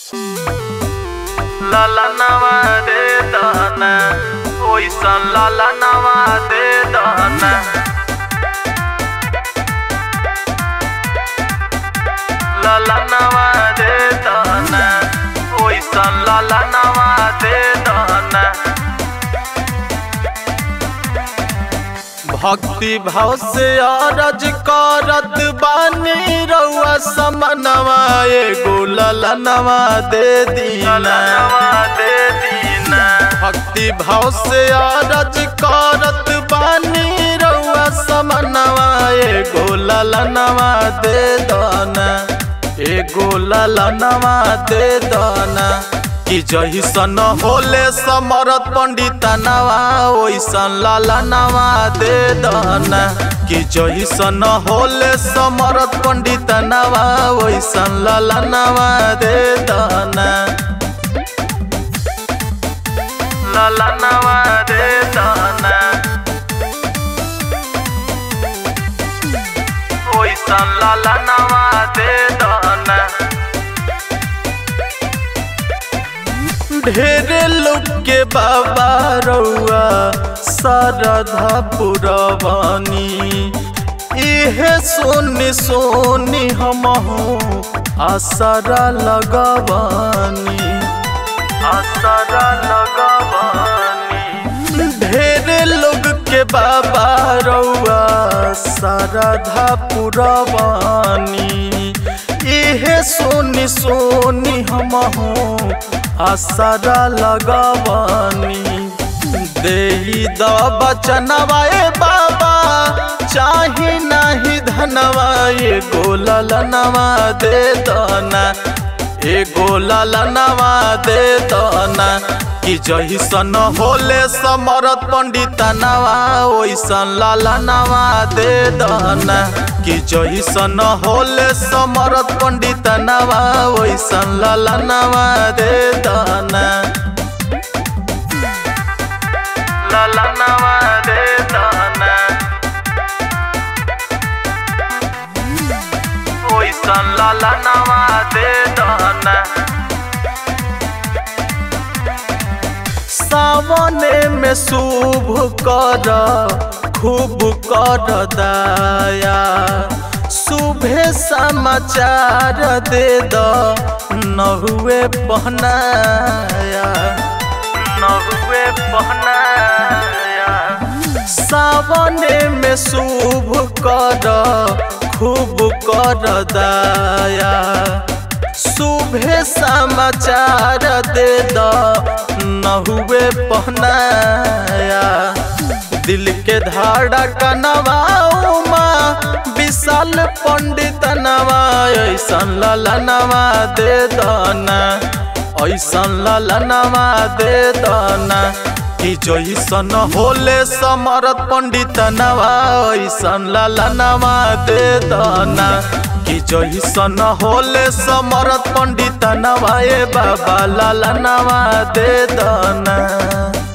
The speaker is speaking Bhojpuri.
लाला नवा दे दाना ओइसन लाला नवा दे दाना लाला नवा दे दाना ओइसन लाला नवा दे दाना। भक्ति भाव से अरज करत बानी रउआ समनवा एगो ललनवा दे दीना भक्ति भाव से अरज करत बानी रउआ समनवा एगो ललनवा दे दाना एगो ललनवा दे दाना कि जहिसन होले समरत पंडितनवा ओइसन ललनवा दे दाना कि जहिसन होले समरत पंडितनवा ओइसन ललनवा दे दाना ललनवा दे दाना ओइसन ललनवा दे दाना। ढेरे लोग के बाबा रउआ शारदा पुरवानी इहे सोनी सोनी हमहू आसरा लगवानी आसरा लगवानी। ढेरे लोग के बाबा रउआ शारदा पुरवानी इहे सोनी सोनी हमहू आसरा लगवानी। देही द बचनवा ए बाबा चाही नाही धनवा एगो ललनवा दे दाना एगो ललनवा दे दाना कि जहिसन होले समरत पंडितनवा ओइसन ललनवा दे दाना कि जहिसन होले समरत पंडितनवा ओइसन ललनवा दे दाना ललनवा दे दाना ओइसन ललनवा दे दाना। सावने में शुभ कर खूब कर दया शुभे समाचार दे द नहुए पहनाया नहुए पहनाया। सावने में शुभ कर खूब कर दया शुभे समाचार दे द नहुए पहनाया। दिल के धड़कनवा उमा विशाल पंडितनवा ऐसन ललनवा दे दाना ऐसन ललनवा दे दाना कि जइसन होले समरत पंडितनवा ऐसन ललनवा दे दाना कि जइसन होले समरत पंडितनवा ए बाबा ललनवा दे दाना।